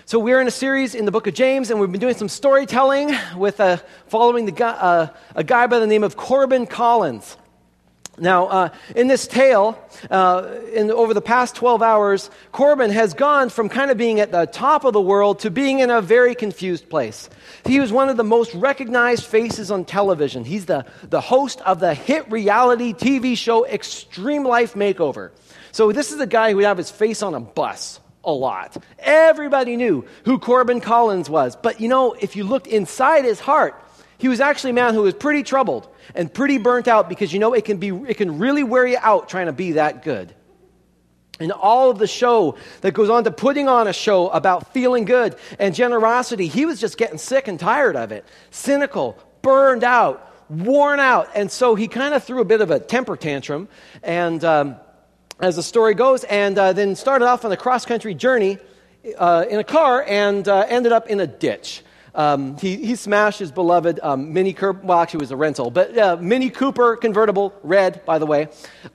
So we're in a series in the book of James, and we've been doing some storytelling with following a guy by the name of Corbin Collins. Now, in this tale, over the past 12 hours, Corbin has gone from kind of being at the top of the world to being in a very confused place. He was one of the most recognized faces on television. He's the host of the hit reality TV show Extreme Life Makeover. So this is a guy who would have his face on a bus a lot. Everybody knew who Corbin Collins was. But if you looked inside his heart, he was actually a man who was pretty troubled and pretty burnt out because it can really wear you out trying to be that good. And all of the show that goes on to putting on a show about feeling good and generosity, he was just getting sick and tired of it. Cynical, burned out, worn out. And so he kind of threw a bit of a temper tantrum and as the story goes, and then started off on a cross-country journey in a car and ended up in a ditch. He smashed his beloved Mini Cooper, well, actually it was a rental, but Mini Cooper convertible, red, by the way.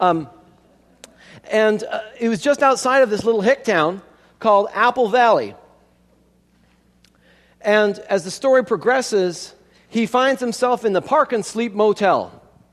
And it was just outside of this little hick town called Apple Valley. And as the story progresses, he finds himself in the Park and Sleep Motel.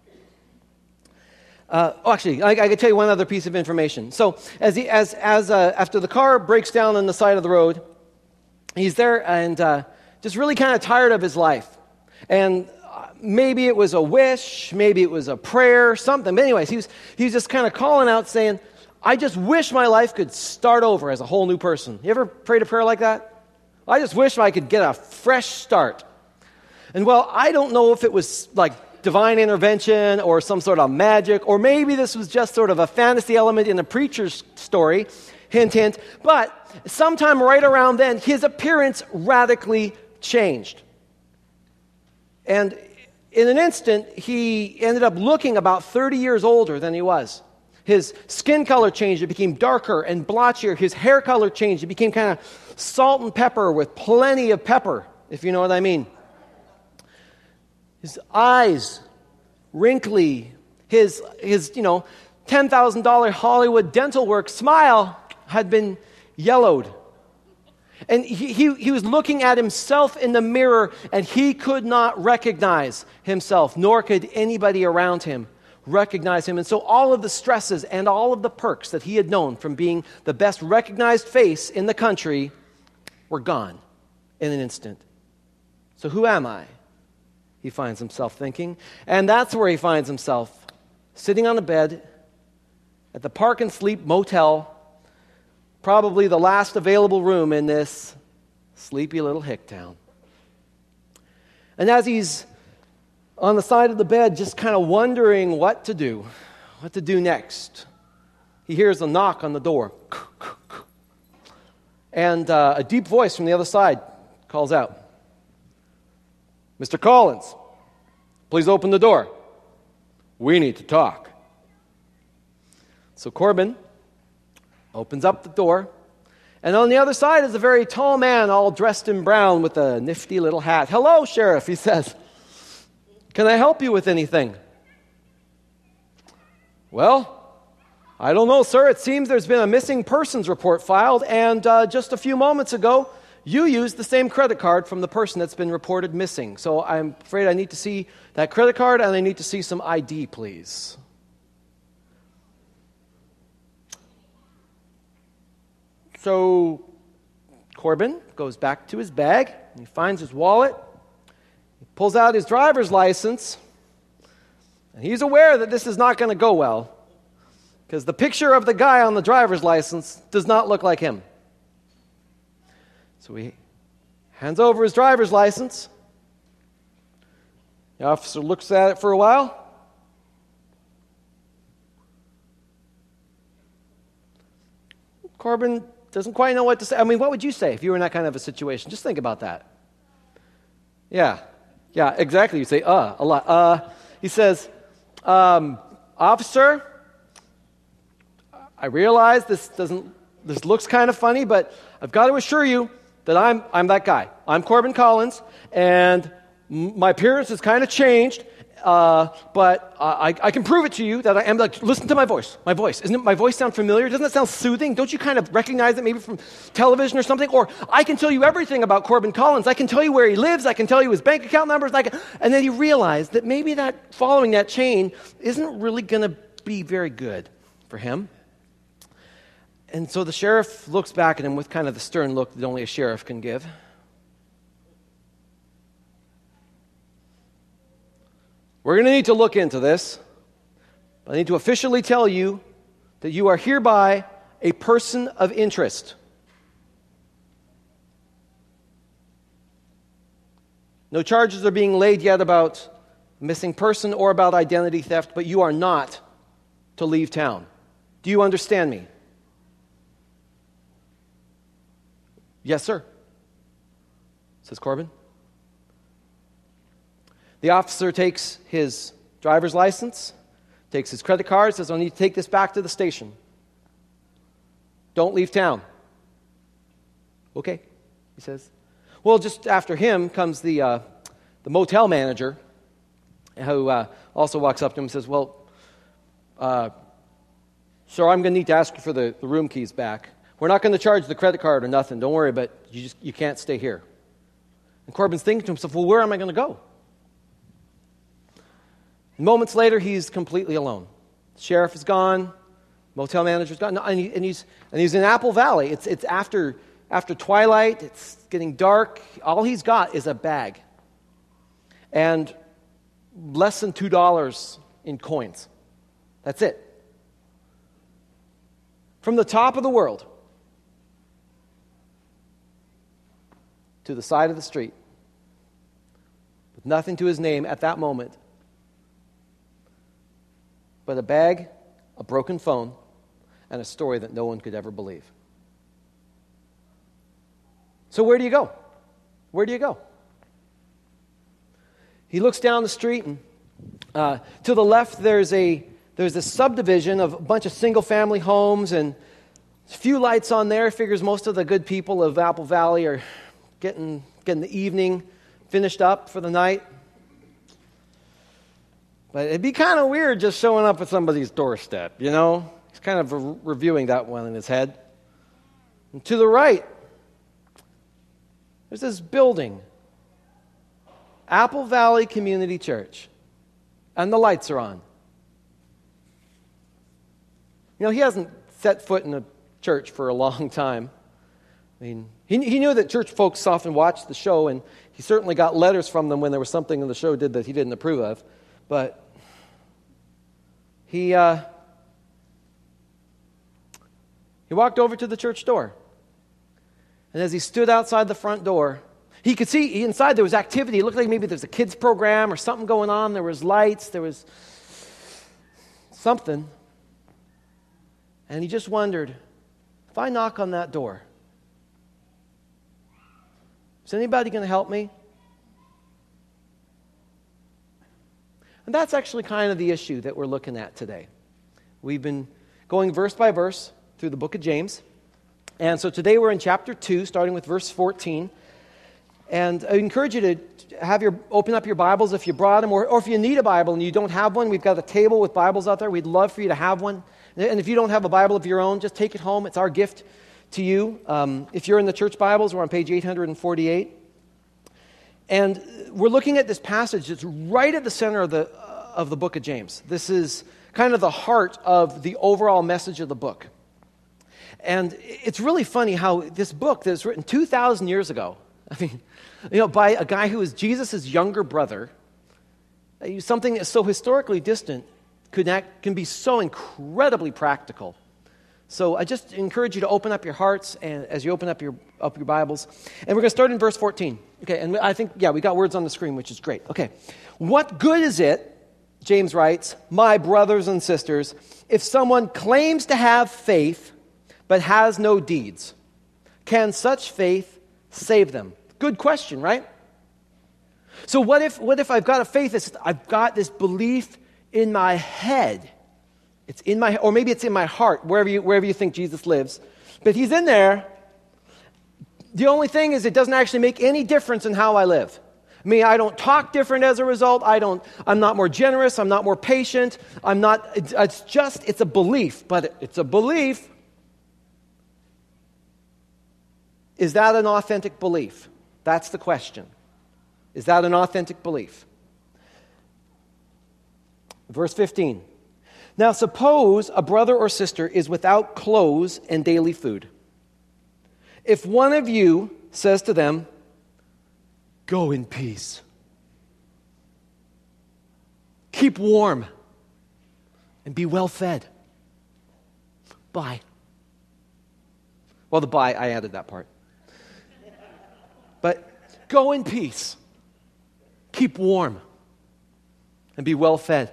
Actually, I can tell you one other piece of information. So, after the car breaks down on the side of the road, he's there and just really kind of tired of his life. And maybe it was a wish, maybe it was a prayer, something. But anyways, he was just kind of calling out, saying, "I just wish my life could start over as a whole new person." You ever prayed a prayer like that? I just wish I could get a fresh start. And well, I don't know if it was like divine intervention or some sort of magic, or maybe this was just sort of a fantasy element in a preacher's story, hint, hint. But sometime right around then, his appearance radically changed. And in an instant, he ended up looking about 30 years older than he was. His skin color changed. It became darker and blotchier. His hair color changed. It became kind of salt and pepper with plenty of pepper, if you know what I mean. His eyes, wrinkly, his $10,000 Hollywood dental work smile had been yellowed. And he was looking at himself in the mirror, and he could not recognize himself, nor could anybody around him recognize him. And so all of the stresses and all of the perks that he had known from being the best recognized face in the country were gone in an instant. So who am I? He finds himself thinking. And that's where he finds himself, sitting on a bed at the Park and Sleep Motel, probably the last available room in this sleepy little hick town. And as he's on the side of the bed, just kind of wondering what to do next, he hears a knock on the door. And a deep voice from the other side calls out, "Mr. Collins, please open the door. We need to talk." So Corbin opens up the door, and on the other side is a very tall man, all dressed in brown with a nifty little hat. "Hello, Sheriff," he says. "Can I help you with anything?" "Well, I don't know, sir. It seems there's been a missing persons report filed, and just a few moments ago, you used the same credit card from the person that's been reported missing. So I'm afraid I need to see that credit card, and I need to see some ID, please." So Corbin goes back to his bag, and he finds his wallet. He pulls out his driver's license, and he's aware that this is not going to go well, because the picture of the guy on the driver's license does not look like him. So he hands over his driver's license. The officer looks at it for a while. Corbin doesn't quite know what to say. I mean, what would you say if you were in that kind of a situation? Just think about that. Yeah, exactly. You say, a lot. He says, "Officer, I realize this looks kind of funny, but I've got to assure you that I'm that guy. I'm Corbin Collins, and my appearance has kind of changed. I can prove it to you that I am. Like, listen to my voice. My voice. Isn't my voice sound familiar? Doesn't it sound soothing? Don't you kind of recognize it maybe from television or something? Or I can tell you everything about Corbin Collins. I can tell you where he lives. I can tell you his bank account numbers. And then he realized that maybe that following that chain isn't really going to be very good for him. And so the sheriff looks back at him with kind of the stern look that only a sheriff can give. We're going to need to look into this. But I need to officially tell you that you are hereby a person of interest. No charges are being laid yet about missing person or about identity theft, but you are not to leave town. Do you understand me? Yes, sir, says Corbin. The officer takes his driver's license, takes his credit card, says, I need to take this back to the station. Don't leave town. Okay, he says. Well, just after him comes the motel manager, who also walks up to him and says, well, sir, I'm going to need to ask you for the room keys back. We're not going to charge the credit card or nothing. Don't worry, but you can't stay here. And Corbin's thinking to himself, well, where am I going to go? Moments later, he's completely alone. The sheriff is gone. Motel manager's gone. No, and he's in Apple Valley. It's after twilight. It's getting dark. All he's got is a bag and less than $2 in coins. That's it. From the top of the world to the side of the street, with nothing to his name at that moment but a bag, a broken phone, and a story that no one could ever believe. So where do you go? Where do you go? He looks down the street, and to the left there's a subdivision of a bunch of single-family homes, and a few lights on there. Figures most of the good people of Apple Valley are getting the evening finished up for the night. But it'd be kind of weird just showing up at somebody's doorstep, you know? He's kind of reviewing that one in his head. And to the right, there's this building, Apple Valley Community Church, and the lights are on. You know, he hasn't set foot in a church for a long time. I mean, he knew that church folks often watched the show, and he certainly got letters from them when there was something in the show did that he didn't approve of. But he walked over to the church door. And as he stood outside the front door, he could see inside there was activity. It looked like maybe there was a kids program or something going on. There was lights. There was something. And he just wondered, if I knock on that door, is anybody going to help me? And that's actually kind of the issue that we're looking at today. We've been going verse by verse through the book of James. And so today we're in chapter 2, starting with verse 14. And I encourage you to open up your Bibles if you brought them, or if you need a Bible and you don't have one, we've got a table with Bibles out there. We'd love for you to have one. And if you don't have a Bible of your own, just take it home. It's our gift to you. If you're in the church Bibles, we're on page 848. And we're looking at this passage that's right at the center of the book of James. This is kind of the heart of the overall message of the book. And it's really funny how this book that was written 2,000 years ago, I mean, you know, by a guy who was Jesus' younger brother, something that's so historically distant can be so incredibly practical. So I just encourage you to open up your hearts and as you open up your Bibles. And we're going to start in verse 14. Okay, and I think, we got words on the screen, which is great. Okay, what good is it, James writes, my brothers and sisters, if someone claims to have faith but has no deeds? Can such faith save them? Good question, right? So what if I've got a faith, I've got this belief in my head, it's in my, or maybe it's in my heart, wherever you think Jesus lives, but he's in there. The only thing is it doesn't actually make any difference in how I live. I don't talk different as a result. I'm not more generous. I'm not more patient. It's a belief, but it's a belief. Is that an authentic belief? That's the question. Is that an authentic belief? Verse 15. Now suppose a brother or sister is without clothes and daily food. If one of you says to them, "Go in peace. Keep warm and be well fed. Bye." Well, the bye, I added that part. But go in peace. Keep warm and be well fed.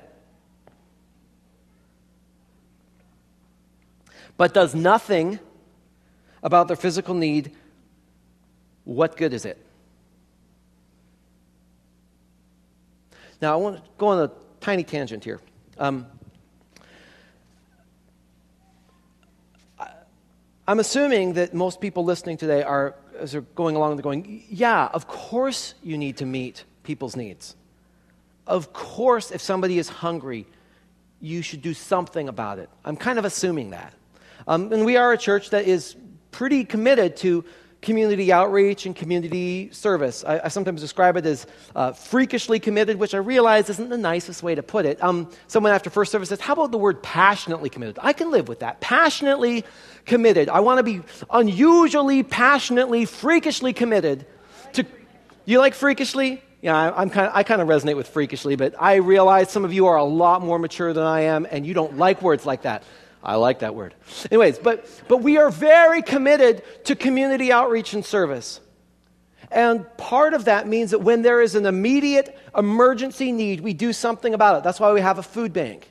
But does nothing about their physical need, what good is it? Now, I want to go on a tiny tangent here. I'm assuming that most people listening today are, as they're going along, they're going, yeah, of course you need to meet people's needs. Of course, if somebody is hungry, you should do something about it. I'm kind of assuming that. And we are a church that is pretty committed to community outreach and community service. I sometimes describe it as freakishly committed, which I realize isn't the nicest way to put it. Someone after first service says, how about the word passionately committed? I can live with that. Passionately committed. I want to be unusually, passionately, freakishly committed to... You like freakishly? Yeah, I kind of resonate with freakishly, but I realize some of you are a lot more mature than I am, and you don't like words like that. I like that word. Anyways, but we are very committed to community outreach and service. And part of that means that when there is an immediate emergency need, we do something about it. That's why we have a food bank.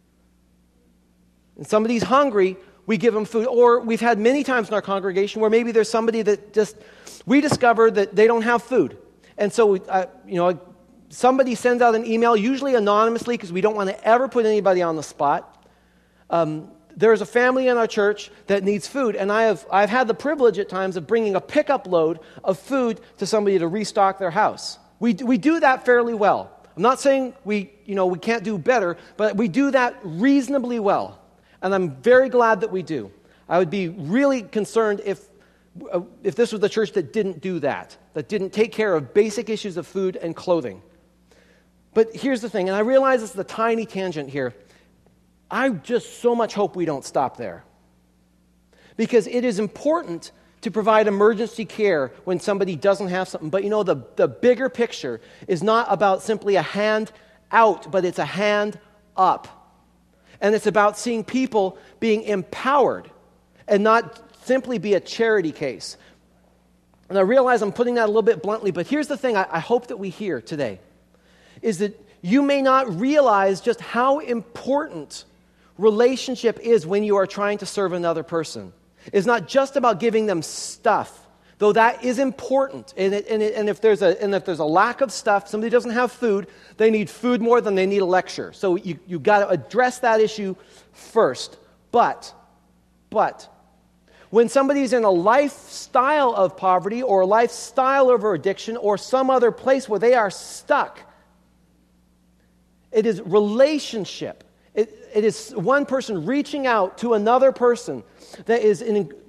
And somebody's hungry, we give them food. Or we've had many times in our congregation where maybe there's somebody that we discover that they don't have food. And so, somebody sends out an email, usually anonymously, because we don't want to ever put anybody on the spot. There's a family in our church that needs food, and I've had the privilege at times of bringing a pickup load of food to somebody to restock their house. We do that fairly well. I'm not saying we can't do better, but we do that reasonably well, and I'm very glad that we do. I would be really concerned if this was the church that didn't do that didn't take care of basic issues of food and clothing. But here's the thing, and I realize it's the tiny tangent here. I just so much hope we don't stop there. Because it is important to provide emergency care when somebody doesn't have something. But the bigger picture is not about simply a hand out, but it's a hand up. And it's about seeing people being empowered and not simply be a charity case. And I realize I'm putting that a little bit bluntly, but here's the thing I hope that we hear today, is that you may not realize just how important relationship is when you are trying to serve another person. It's not just about giving them stuff, though that is important. And if there's a lack of stuff, somebody doesn't have food, they need food more than they need a lecture. So you got to address that issue first. But when somebody's in a lifestyle of poverty or a lifestyle of addiction or some other place where they are stuck, it is relationship. It is one person reaching out to another person that is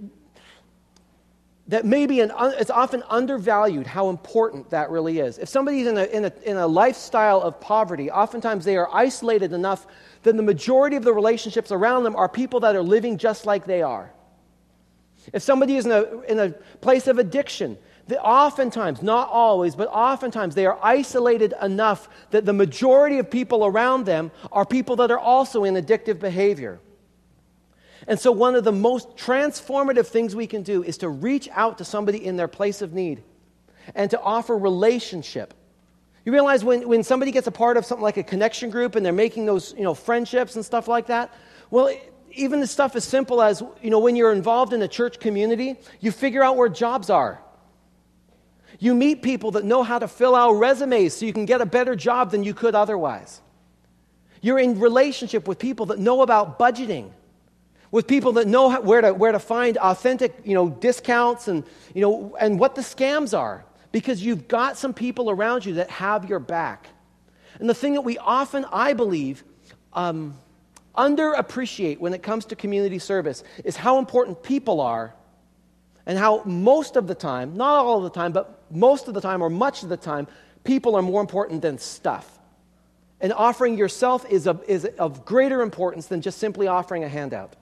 that maybe it's often undervalued how important that really is. If somebody's in a lifestyle of poverty, oftentimes they are isolated enough that the majority of the relationships around them are people that are living just like they are. If somebody is in a place of addiction, oftentimes, not always, but oftentimes they are isolated enough that the majority of people around them are people that are also in addictive behavior. And so one of the most transformative things we can do is to reach out to somebody in their place of need and to offer relationship. You realize when somebody gets a part of something like a connection group and they're making those friendships and stuff like that, well, even the stuff as simple as when you're involved in a church community, you figure out where jobs are. You meet people that know how to fill out resumes so you can get a better job than you could otherwise. You're in relationship with people that know about budgeting, with people that know where to find authentic, discounts and what the scams are. because you've got some people around you that have your back. And the thing that we often, I believe, underappreciate when it comes to community service is how important people are, and how most of the time, not all of the time, but most of the time or much of the time, people are more important than stuff. And offering yourself is of greater importance than just simply offering a handout.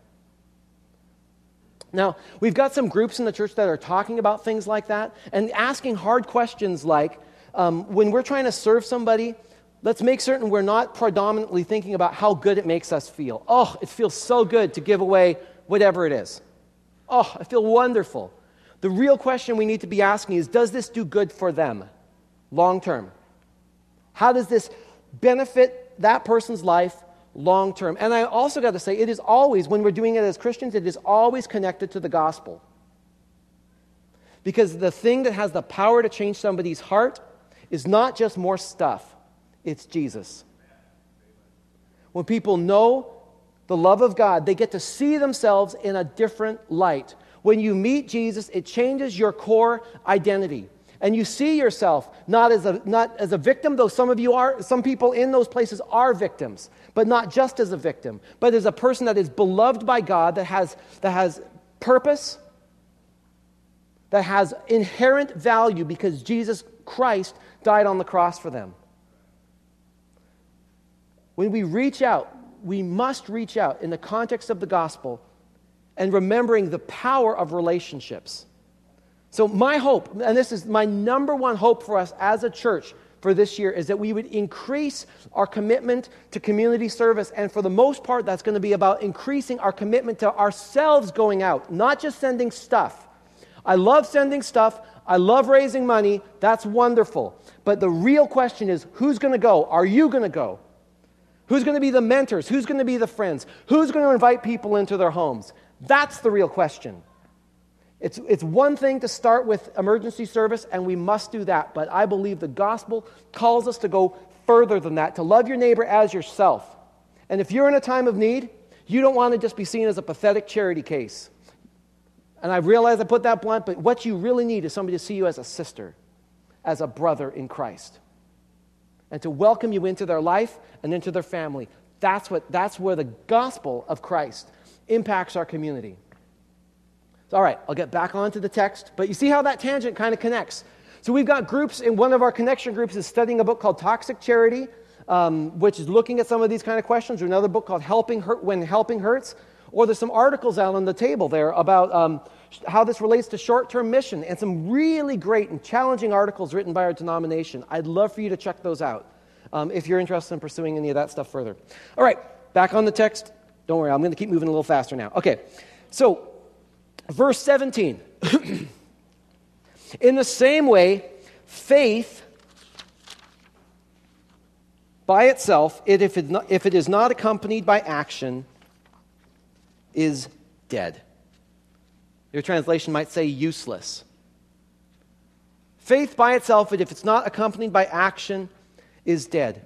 Now, we've got some groups in the church that are talking about things like that and asking hard questions like, when we're trying to serve somebody, let's make certain we're not predominantly thinking about how good it makes us feel. Oh, it feels so good to give away whatever it is. Oh, I feel wonderful. The real question we need to be asking is, does this do good for them long term? How does this benefit that person's life long term? And I also got to say, it is always, when we're doing it as Christians, it is always connected to the gospel. Because the thing that has the power to change somebody's heart is not just more stuff, it's Jesus. When people know the love of God, they get to see themselves in a different light. When you meet Jesus, it changes your core identity. And you see yourself not as a victim, though some people in those places are victims, but not just as a victim, but as a person that is beloved by God, that has purpose, that has inherent value because Jesus Christ died on the cross for them. When we reach out, we must reach out in the context of the gospel and remembering the power of relationships. So my hope, and this is my number one hope for us as a church for this year, is that we would increase our commitment to community service. And for the most part, that's going to be about increasing our commitment to ourselves going out, not just sending stuff. I love sending stuff. I love raising money. That's wonderful. But the real question is, who's going to go? Are you going to go? Who's going to be the mentors? Who's going to be the friends? Who's going to invite people into their homes? That's the real question. It's one thing to start with emergency service, and we must do that. But I believe the gospel calls us to go further than that, to love your neighbor as yourself. And if you're in a time of need, you don't want to just be seen as a pathetic charity case. And I realize I put that blunt, but what you really need is somebody to see you as a sister, as a brother in Christ, and to welcome you into their life and into their family. That's where the gospel of Christ impacts our community. So, all right, I'll get back onto the text, but you see how that tangent kind of connects. So we've got groups, and one of our connection groups is studying a book called Toxic Charity, which is looking at some of these kind of questions, or another book called When Helping Hurts, or there's some articles out on the table there about how this relates to short-term mission, and some really great and challenging articles written by our denomination. I'd love for you to check those out if you're interested in pursuing any of that stuff further. All right, back on the text. Don't worry, I'm going to keep moving a little faster now. Okay, so verse 17. In the same way, faith by itself, if it is not accompanied by action, is dead. Your translation might say useless. Faith by itself, if it's not accompanied by action, is dead.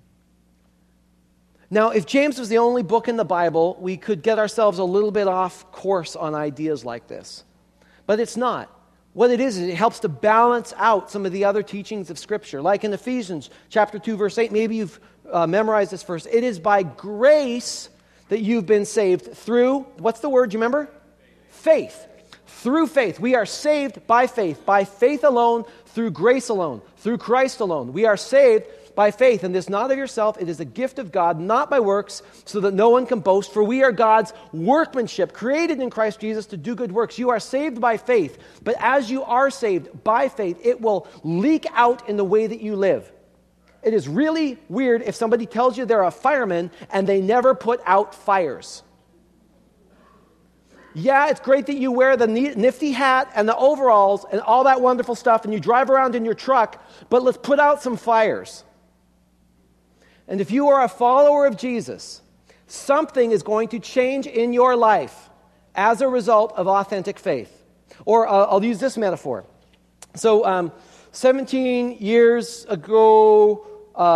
Now, if James was the only book in the Bible, we could get ourselves a little bit off course on ideas like this. But it's not. What it is it helps to balance out some of the other teachings of Scripture. Like in Ephesians chapter 2, verse 8, maybe you've memorized this verse. It is by grace that you've been saved through, what's the word, you remember? Faith. Through faith. We are saved by faith alone, through grace alone, through Christ alone. We are saved by faith, and this not of yourself, it is a gift of God, not by works, so that no one can boast, for we are God's workmanship, created in Christ Jesus to do good works. You are saved by faith, but as you are saved by faith, it will leak out in the way that you live. It is really weird if somebody tells you they're a fireman and they never put out fires. Yeah, it's great that you wear the nifty hat and the overalls and all that wonderful stuff and you drive around in your truck, but let's put out some fires. And if you are a follower of Jesus, something is going to change in your life as a result of authentic faith. Or I'll use this metaphor. So 17 years ago,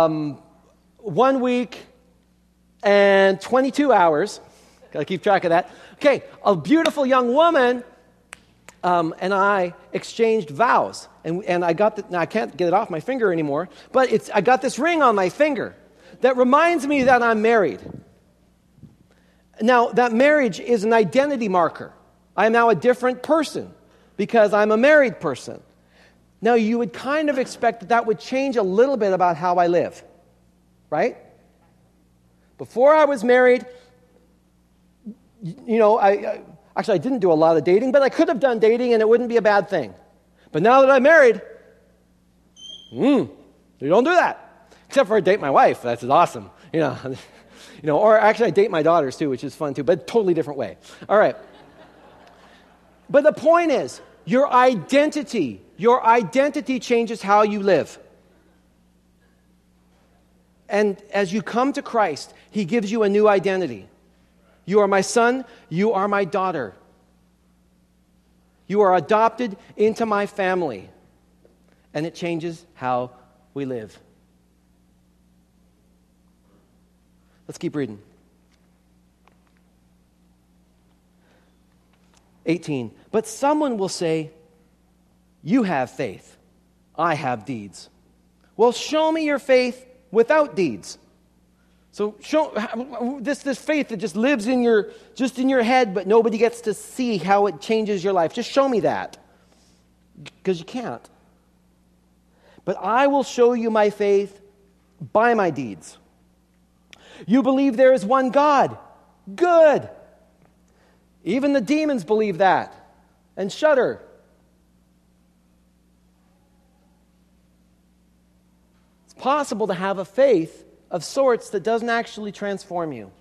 1 week and 22 hours, got to keep track of that. Okay, a beautiful young woman and I exchanged vows. And I got now I can't get it off my finger anymore, but I got this ring on my finger that reminds me that I'm married. Now, that marriage is an identity marker. I am now a different person because I'm a married person. Now, you would kind of expect that would change a little bit about how I live, right? Before I was married, I didn't do a lot of dating, but I could have done dating and it wouldn't be a bad thing. But now that I'm married, you don't do that. Except for I date my wife. That's awesome. Or actually I date my daughters too, which is fun too, but totally different way. All right. But the point is, your identity changes how you live. And as you come to Christ, He gives you a new identity. You are my son, you are my daughter. You are adopted into my family. And it changes how we live. Let's keep reading. 18. But someone will say, you have faith, I have deeds. Well, show me your faith without deeds. So show this faith that just lives in your head, but nobody gets to see how it changes your life. Just show me that. Because you can't. But I will show you my faith by my deeds. You believe there is one God. Good. Even the demons believe that and shudder. It's possible to have a faith of sorts that doesn't actually transform you.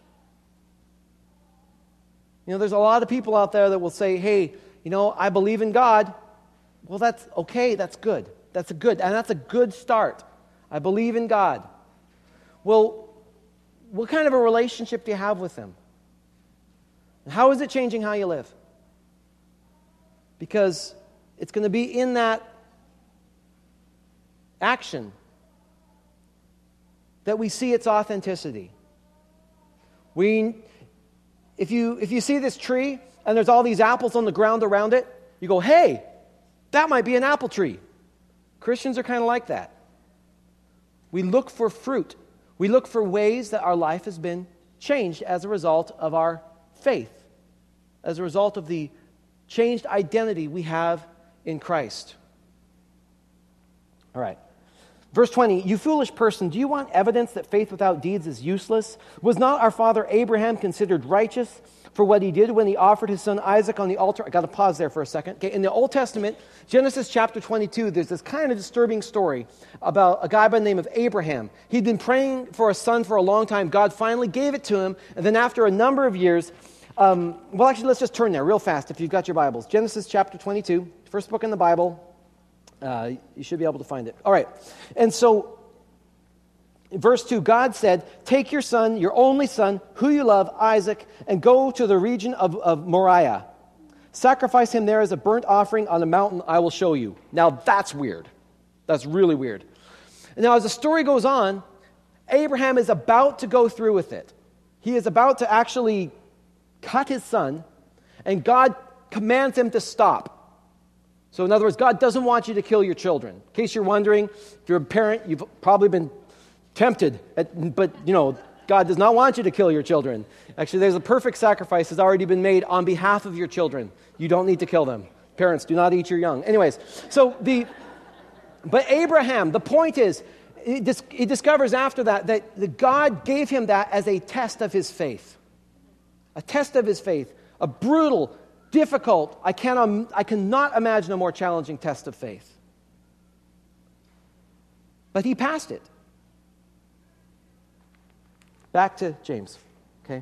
There's a lot of people out there that will say, hey, I believe in God. Well, that's okay, that's good. That's a good start. I believe in God. Well, what kind of a relationship do you have with Him? And how is it changing how you live? Because it's going to be in that action that we see its authenticity. If you see this tree and there's all these apples on the ground around it, you go, hey, that might be an apple tree. Christians are kind of like that. We look for fruit. We look for ways that our life has been changed as a result of our faith, as a result of the changed identity we have in Christ. All right. Verse 20, you foolish person, do you want evidence that faith without deeds is useless? Was not our father Abraham considered righteous for what he did when he offered his son Isaac on the altar? I got to pause there for a second. Okay, in the Old Testament, Genesis chapter 22, there's this kind of disturbing story about a guy by the name of Abraham. He'd been praying for a son for a long time. God finally gave it to him, and then after a number of years, let's just turn there real fast if you've got your Bibles. Genesis chapter 22, first book in the Bible. You should be able to find it. All right. And so, in verse 2, God said, take your son, your only son, who you love, Isaac, and go to the region of Moriah. Sacrifice him there as a burnt offering on a mountain I will show you. Now, that's weird. That's really weird. And now, as the story goes on, Abraham is about to go through with it. He is about to actually cut his son, and God commands him to stop. So in other words, God doesn't want you to kill your children. In case you're wondering, if you're a parent, you've probably been tempted, but God does not want you to kill your children. Actually, there's a perfect sacrifice has already been made on behalf of your children. You don't need to kill them. Parents, do not eat your young. Anyways, but Abraham, the point is, he discovers after that God gave him that as a test of his faith. A test of his faith. A brutal, difficult, I cannot imagine a more challenging test of faith. But he passed it. Back to James, okay?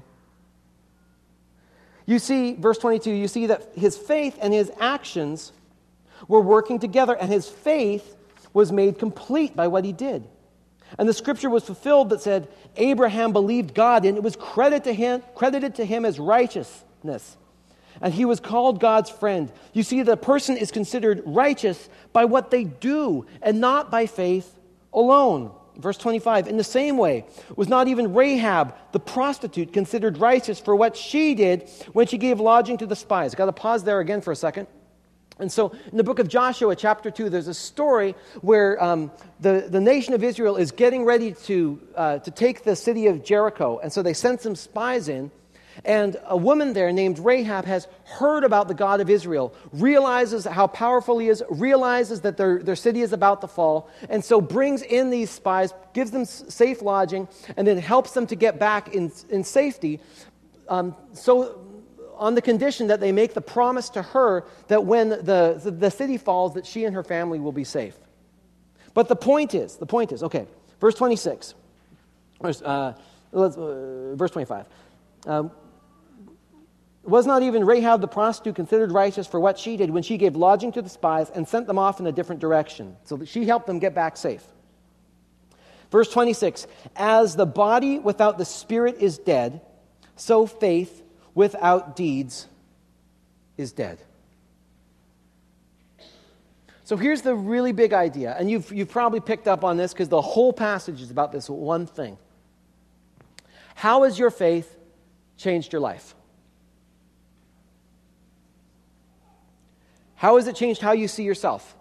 You see, verse 22, you see that his faith and his actions were working together, and his faith was made complete by what he did. And the scripture was fulfilled that said, Abraham believed God, and it was credited to him as righteousness. And he was called God's friend. You see, the person is considered righteous by what they do, and not by faith alone. Verse 25, in the same way, was not even Rahab, the prostitute, considered righteous for what she did when she gave lodging to the spies? I've got to pause there again for a second. And so in the book of Joshua, chapter 2, there's a story where the nation of Israel is getting ready to take the city of Jericho. And so they sent some spies in. And a woman there named Rahab has heard about the God of Israel, realizes how powerful he is, realizes that their city is about to fall, and so brings in these spies, gives them safe lodging, and then helps them to get back in safety. So on the condition that they make the promise to her that when the city falls, that she and her family will be safe. But the point is, okay, verse 26, verse 25. Was not even Rahab the prostitute considered righteous for what she did when she gave lodging to the spies and sent them off in a different direction? So that she helped them get back safe. Verse 26, as the body without the spirit is dead, so faith without deeds is dead. So here's the really big idea, and you've probably picked up on this because the whole passage is about this one thing. How has your faith changed your life? How has it changed how you see yourself?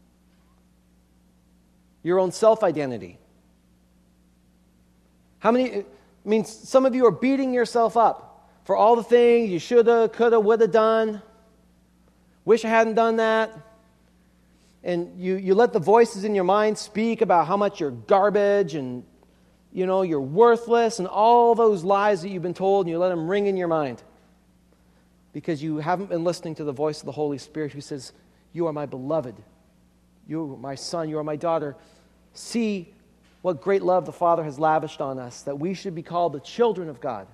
Your own self-identity. Some of you are beating yourself up for all the things you shoulda, coulda, woulda done. Wish I hadn't done that. And you let the voices in your mind speak about how much you're garbage and you're worthless and all those lies that you've been told, and you let them ring in your mind because you haven't been listening to the voice of the Holy Spirit who says, you are my beloved. You are my son. You are my daughter. See what great love the Father has lavished on us, that we should be called the children of God.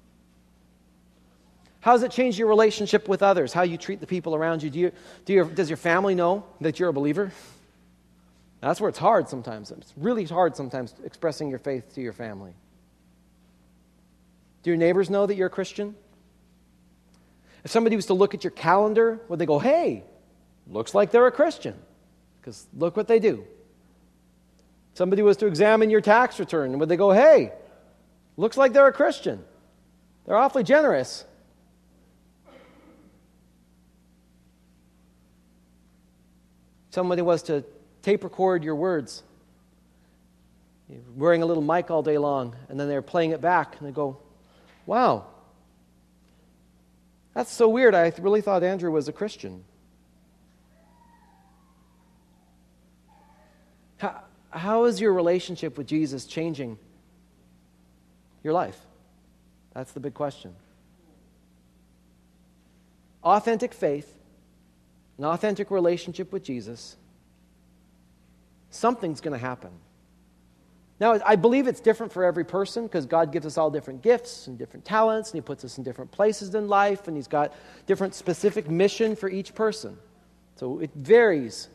How does it change your relationship with others, how you treat the people around you? Does your family know that you're a believer? That's where it's hard sometimes. It's really hard sometimes expressing your faith to your family. Do your neighbors know that you're a Christian? If somebody was to look at your calendar, would they go, hey, looks like they're a Christian? Because look what they do. If somebody was to examine your tax return, would they go, hey, looks like they're a Christian? They're awfully generous. Somebody was to tape record your words. You're wearing a little mic all day long, and then they're playing it back, and they go, wow, that's so weird. I really thought Andrew was a Christian. How is your relationship with Jesus changing your life? That's the big question. Authentic faith, an authentic relationship with Jesus, something's going to happen. Now, I believe it's different for every person because God gives us all different gifts and different talents, and He puts us in different places in life, and He's got different specific mission for each person. So it varies.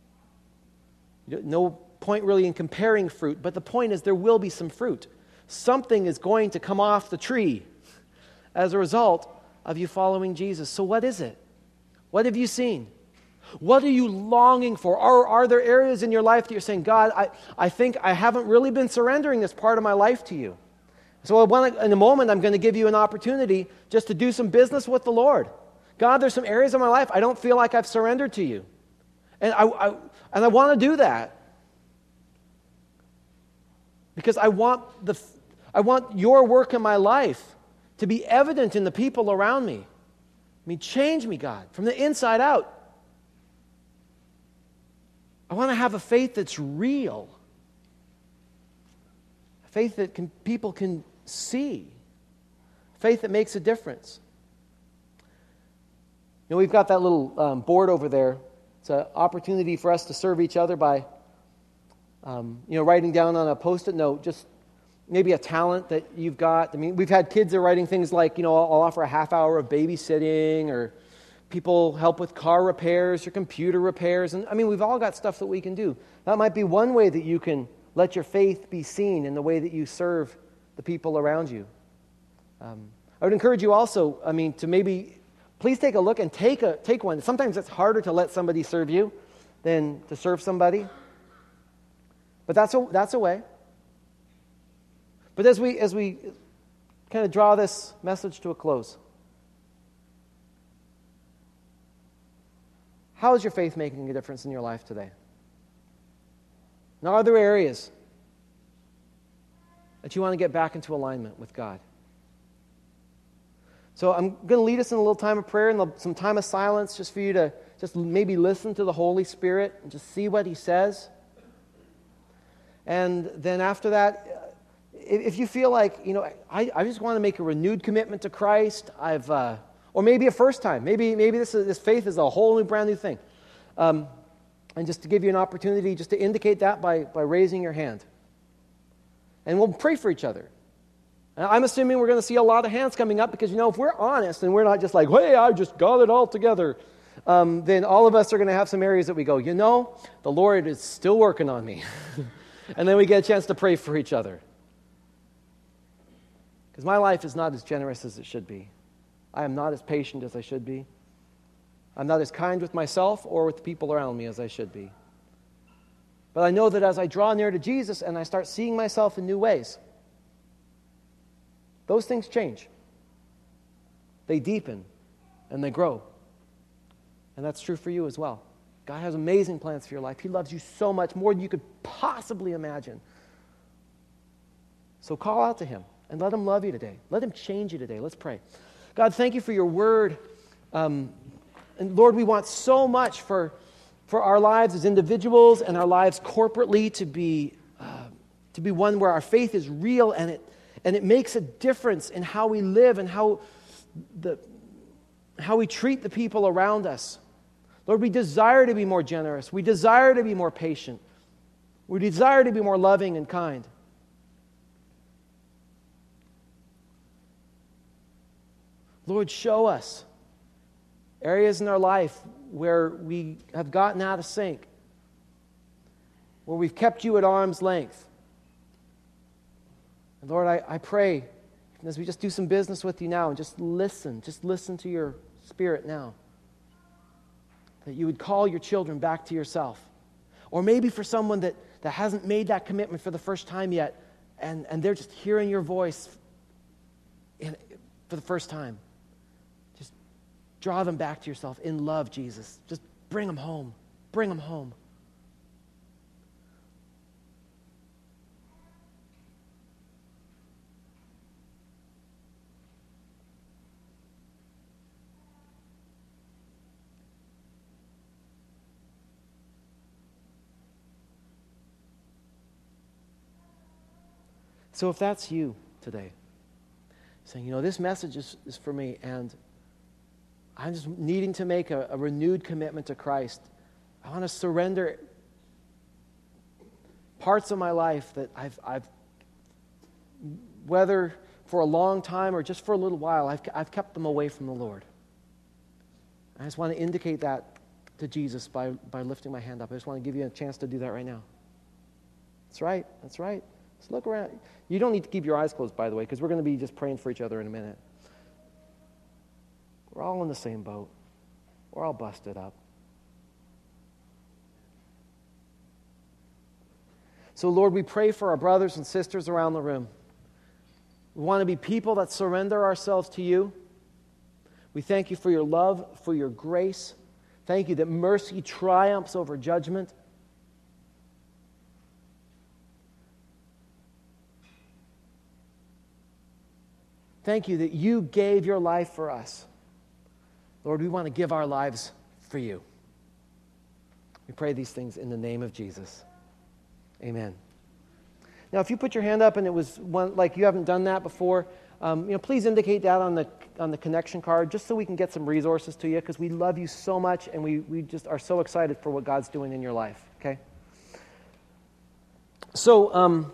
No point really in comparing fruit, but the point is there will be some fruit. Something is going to come off the tree as a result of you following Jesus. So what is it? What have you seen? What are you longing for? Are there areas in your life that you're saying, God, I think I haven't really been surrendering this part of my life to you? So in a moment, I'm going to give you an opportunity just to do some business with the Lord. God, there's some areas of my life I don't feel like I've surrendered to you. And I want to do that. Because I want your work in my life to be evident in the people around me. Change me, God, from the inside out. I want to have a faith that's real. A faith that people can see. A faith that makes a difference. We've got that little board over there. It's an opportunity for us to serve each other by, writing down on a Post-it note just maybe a talent that you've got. We've had kids that are writing things like, I'll offer a half hour of babysitting, or people help with car repairs or computer repairs. And we've all got stuff that we can do. That might be one way that you can let your faith be seen in the way that you serve the people around you. I would encourage you also, to maybe, please take a look and take one. Sometimes it's harder to let somebody serve you than to serve somebody. But that's a way. But as we kind of draw this message to a close, How is your faith making a difference in your life today? Now, are there areas that you want to get back into alignment with God? So I'm going to lead us in a little time of prayer and some time of silence just for you to just maybe listen to the Holy Spirit and just see what He says. And then after that, if you feel like, I just want to make a renewed commitment to Christ, or maybe a first time, maybe this faith is a whole new, brand new thing. And just to give you an opportunity just to indicate that by raising your hand. And we'll pray for each other. I'm assuming we're going to see a lot of hands coming up because, if we're honest and we're not just like, hey, I just got it all together, then all of us are going to have some areas that we go, the Lord is still working on me. And then we get a chance to pray for each other. Because my life is not as generous as it should be. I am not as patient as I should be. I'm not as kind with myself or with the people around me as I should be. But I know that as I draw near to Jesus and I start seeing myself in new ways, those things change. They deepen and they grow. And that's true for you as well. God has amazing plans for your life. He loves you so much, more than you could possibly imagine. So call out to Him and let Him love you today. Let Him change you today. Let's pray. God, thank You for Your word. And Lord, we want so much for our lives as individuals and our lives corporately to be one where our faith is real and it makes a difference in how we live and how we treat the people around us. Lord, we desire to be more generous. We desire to be more patient. We desire to be more loving and kind. Lord, show us areas in our life where we have gotten out of sync, where we've kept You at arm's length. And Lord, I pray, as we just do some business with You now and just listen to Your Spirit now, that You would call Your children back to Yourself. Or maybe for someone that hasn't made that commitment for the first time yet, and they're just hearing Your voice for the first time. Just draw them back to Yourself in love, Jesus. Just bring them home. Bring them home. So if that's you today, saying, this message is for me, and I'm just needing to make a renewed commitment to Christ. I want to surrender parts of my life that I've whether for a long time or just for a little while, I've kept them away from the Lord. I just want to indicate that to Jesus by lifting my hand up. I just want to give you a chance to do that right now. That's right. That's right. Just look around. You don't need to keep your eyes closed, by the way, because we're going to be just praying for each other in a minute. We're all in the same boat. We're all busted up. So, Lord, we pray for our brothers and sisters around the room. We want to be people that surrender ourselves to You. We thank You for Your love, for Your grace. Thank You that mercy triumphs over judgment. Thank You that You gave Your life for us. Lord, we want to give our lives for You. We pray these things in the name of Jesus. Amen. Now, if you put your hand up and it was one like you haven't done that before, please indicate that on the connection card, just so we can get some resources to you, because we love you so much and we just are so excited for what God's doing in your life. Okay. So,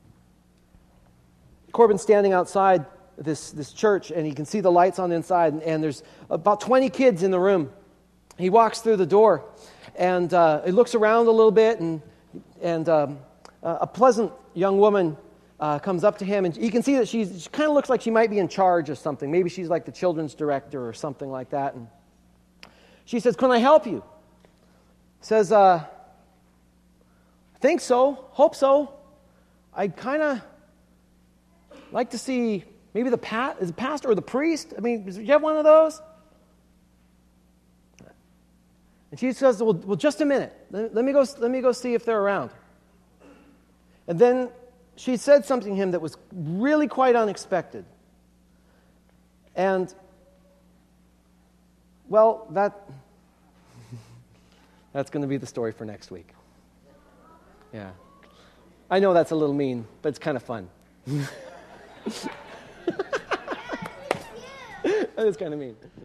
Corbin's standing outside this church, and you can see the lights on the inside, and there's about 20 kids in the room. He walks through the door, and he looks around a little bit, and a pleasant young woman comes up to him, and you can see that she kind of looks like she might be in charge of something. Maybe she's like the children's director or something like that. And she says, "Can I help you?" He says, "I think so, hope so. I'd kind of like to see maybe the pastor or the priest. I mean, do you have one of those?" And she says, well, just a minute. Let me go see if they're around. And then she said something to him that was really quite unexpected. And, well, that's going to be the story for next week. Yeah. I know that's a little mean, but it's kind of fun. That is kind of mean.